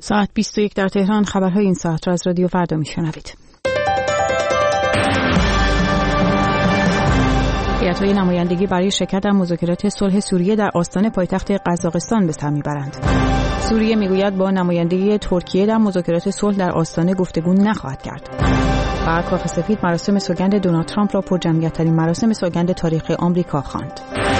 ساعت 21 در تهران. خبرهای این ساعت را از رادیو فردا میشنوید. هیئت‌های نمایندگی برای شرکت در مذاکرات صلح سوریه در آستانه پایتخت قزاقستان به سر میبرند. سوریه میگوید با نمایندگی ترکیه در مذاکرات صلح در آستانه گفتگو نخواهد کرد. و کاخ سفید مراسم سوگند دونالد ترامپ را پرجمعیت‌ترین مراسم سوگند تاریخ آمریکا خواند.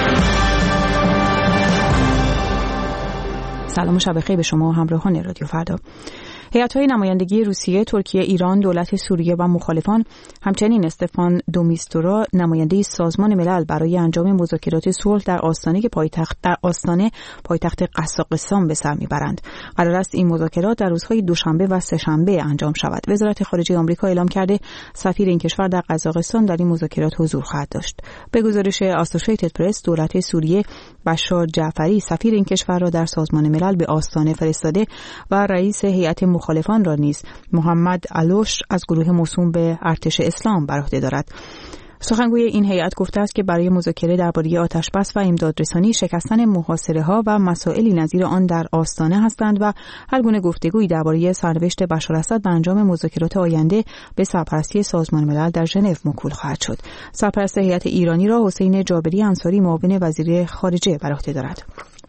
سلام و شب بخیر به شما همراهان رادیو فردا. هیئت‌های نمایندگی روسیه، ترکیه، ایران، دولت سوریه و مخالفان، همچنین استفان دومیستورا نماینده سازمان ملل برای انجام مذاکرات صلح در آستانه پایتخت قزاقستان به سر میبرند. قرار است این مذاکرات در روزهای دوشنبه و سه‌شنبه انجام شود. وزارت خارجه آمریکا اعلام کرده سفیر این کشور در قزاقستان در این مذاکرات حضور خواهد داشت. به گزارش آسوشیتد پرس، دولت سوریه بشار جعفری سفیر این کشور را در سازمان ملل به آستانه فرستاده و رئیس هیئت مخالفان را نیز محمد علوش از گروه موسوم به ارتش اسلام بر عهده دارد. سخنگوی این هیئت گفته است که برای مذاکره درباره آتش‌بس و امدادرسانی، شکستن محاصره‌ها و مسائلی نظیر آن در آستانه هستند و هر گونه گفتگویی درباره سرنوشت بشاراسد و انجام مذاکرات آینده به سرپرستی سازمان ملل در ژنو موکول خواهد شد. سرپرست هیئت ایرانی را حسین جابری انصاری معاون وزیر خارجه بر عهده دارد.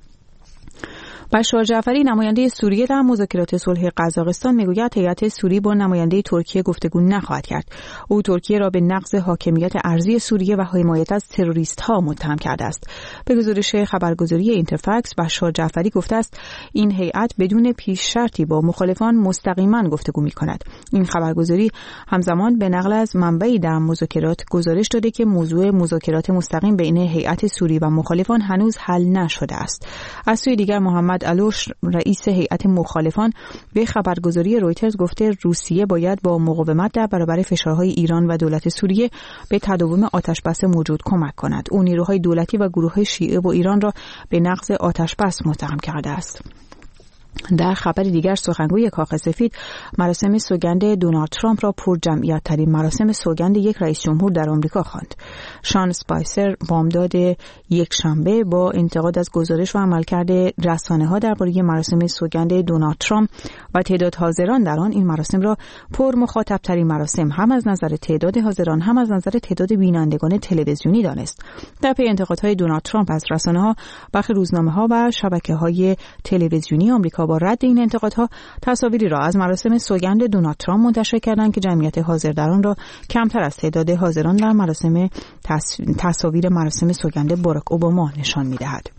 بشار جعفری نماینده سوریه در مذاکرات صلح قزاقستان میگوید هیئت سوری با نماینده ترکیه گفتگو نخواهد کرد. او ترکیه را به نقض حاکمیت ارضی سوریه و حمایت از تروریست‌ها متهم کرده است. به گزارش خبرگزاری اینترفکس، بشار جعفری گفته است این هیئت بدون پیش شرطی با مخالفان مستقیما گفتگو می‌کند. این خبرگزاری همزمان به نقل از منبعی در مذاکرات گزارش داده که موضوع مذاکرات مستقیم بین هیئت سوری و مخالفان هنوز حل نشده است. از سوی دیگر محمد علوش رئیس هیئت مخالفان به خبرگزاری رویترز گفته روسیه باید با مقاومت در برابر فشارهای ایران و دولت سوریه به تداوم آتش‌بس موجود کمک کند. او نیروهای دولتی و گروه‌های شیعه و ایران را به نقض آتش‌بس متهم کرده است. در خبر دیگر، سخنگوی کاخ سفید مراسم سوگند دونالد ترامپ را پرجمعیت‌ترین مراسم سوگند یک رئیس جمهور در آمریکا خواند. شان اسپایسر بامداد یک شنبه با انتقاد از گزارش و عملکرد رسانه‌ها درباره مراسم سوگند دونالد ترامپ و تعداد حاضران در آن، این مراسم را پر مخاطب‌ترین مراسم هم از نظر تعداد حاضران هم از نظر تعداد بینندگان تلویزیونی دانست. در پی انتقادهای دونالد ترامپ از رسانه‌ها، برخی روزنامه‌ها و شبکه‌های تلویزیونی آمریکا با رد این انتقادها تصاویری را از مراسم سوگند دونالد ترامپ منتشر کردند که جمعیت حاضر در آن را کمتر از تعداد حاضران در مراسم تصاویر مراسم سوگند باراک اوباما نشان می‌دهد.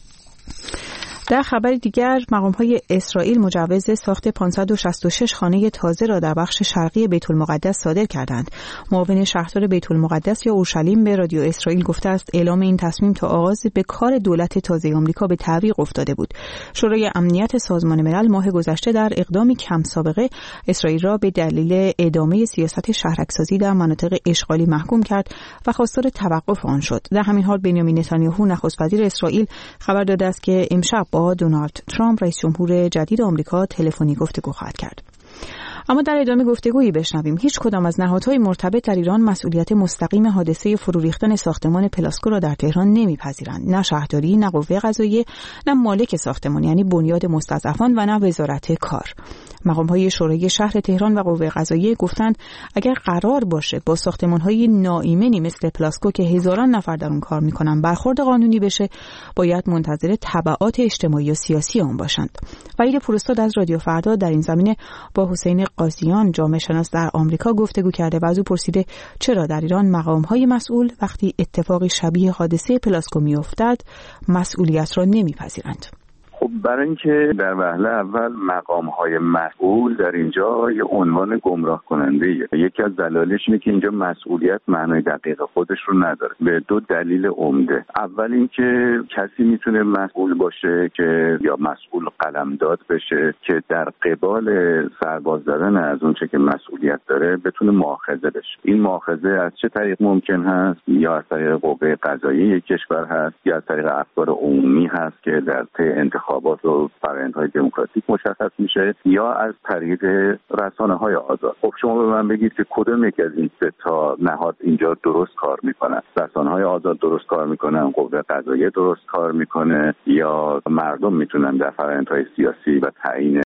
در خبر دیگر، مقام‌های اسرائیل مجوز ساخت 566 خانه تازه را در بخش شرقی بیت المقدس صادر کردند. معاون شهردار بیت المقدس یا اورشلیم به رادیو اسرائیل گفته است اعلام این تصمیم تا آغاز به کار دولت تازه آمریکا به تعویق افتاده بود. شورای امنیت سازمان ملل ماه گذشته در اقدامی کم سابقه اسرائیل را به دلیل ادامه سیاست شهرک‌سازی در مناطق اشغالی محکوم کرد و خواستار توقف آن شد. در همین حال بنیامین نتانیاهو نخست وزیر اسرائیل خبر داده است که امشب با دونالد ترامپ رئیس جمهور جدید آمریکا تلفنی گفتگو خواهد کرد. اما در ادامه گفتگویی بشنویم هیچ کدام از نهادهای مرتبط در ایران مسئولیت مستقیم حادثه فرو ریختن ساختمان پلاسکو را در تهران نمیپذیرند. نه شهرداری، نه قوه قضاییه، نه مالک ساختمان یعنی بنیاد مستضعفان و نه وزارت کار. مقام‌های شورای شهر تهران و قوه قضاییه گفتند اگر قرار باشه با ساختمان‌های ناایمنی مثل پلاسکو که هزاران نفر در اون کار می‌کنن برخورد قانونی بشه، باید منتظر تبعات اجتماعی و سیاسی آن باشند. وحید پوراستاد از رادیو فردا در این زمینه با حسین قاضیان، جامعه شناس در آمریکا گفتگو کرده و از او پرسیده چرا در ایران مقام‌های مسئول وقتی اتفاقی شبیه حادثه پلاسکو می‌افتد مسئولیت را نمی‌پذیرند. خب برای اینکه در وهله اول مقام‌های مسئول در اینجا یه عنوان گمراه کننده‌ایه. یکی از دلایلش اینه که اینجا مسئولیت معنای دقیق خودش رو نداره به دو دلیل عمده. اول اینکه کسی میتونه مسئول باشه که یا مسئول قلمداد بشه که در قبال سرباز دادن از اون چه که مسئولیت داره بتونه مؤاخذه بشه. این مؤاخذه از چه طریق ممکن هست؟ یا از طریق قوه قضاییه کشور هست، یا از طریق افکار عمومی هست که در طی انتخابات و فرآیندهای دموکراتیک مشخص میشه، یا از طریق رسانه‌های آزاد. خب شما به من بگید که کدوم یکی از این سه تا نهاد اینجا درست کار میکنن؟ رسانه‌های آزاد درست کار میکنن، قوه قضاییه درست کار میکنه، یا مردم میتونن در فرآیندهای سیاسی و تعیین